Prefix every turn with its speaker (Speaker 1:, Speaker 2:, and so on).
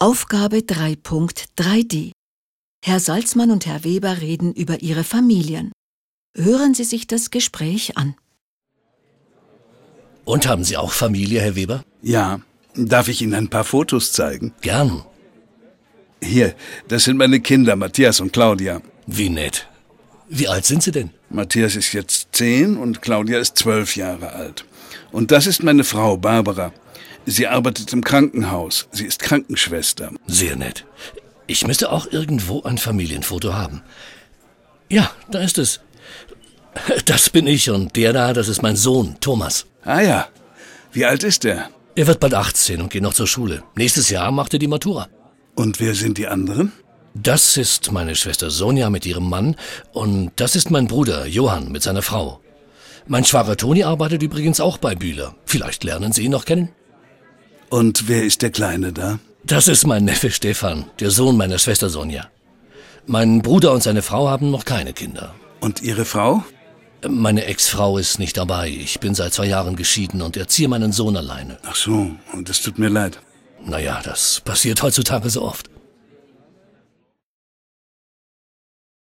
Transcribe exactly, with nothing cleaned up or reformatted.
Speaker 1: Aufgabe drei Punkt drei d. Herr Salzmann und Herr Weber reden über ihre Familien. Hören Sie sich das Gespräch an.
Speaker 2: Und haben Sie auch Familie, Herr Weber?
Speaker 3: Ja. Darf ich Ihnen ein paar Fotos zeigen?
Speaker 2: Gern.
Speaker 3: Hier, das sind meine Kinder, Matthias und Claudia.
Speaker 2: Wie nett. Wie alt sind Sie denn?
Speaker 3: Matthias ist jetzt zehn und Claudia ist zwölf Jahre alt. Und das ist meine Frau, Barbara. Sie arbeitet im Krankenhaus. Sie ist Krankenschwester.
Speaker 2: Sehr nett. Ich müsste auch irgendwo ein Familienfoto haben. Ja, da ist es. Das bin ich und der da, das ist mein Sohn, Thomas.
Speaker 3: Ah ja. Wie alt ist er?
Speaker 2: Er wird bald achtzehn und geht noch zur Schule. Nächstes Jahr macht er die Matura.
Speaker 3: Und wer sind die anderen?
Speaker 2: Das ist meine Schwester Sonja mit ihrem Mann und das ist mein Bruder Johann mit seiner Frau. Mein Schwager Toni arbeitet übrigens auch bei Bühler. Vielleicht lernen Sie ihn noch kennen.
Speaker 3: Und wer ist der Kleine da?
Speaker 2: Das ist mein Neffe Stefan, der Sohn meiner Schwester Sonja. Mein Bruder und seine Frau haben noch keine Kinder.
Speaker 3: Und Ihre Frau?
Speaker 2: Meine Ex-Frau ist nicht dabei. Ich bin seit zwei Jahren geschieden und erziehe meinen Sohn alleine.
Speaker 3: Ach so, das tut mir leid.
Speaker 2: Naja, das passiert heutzutage so oft.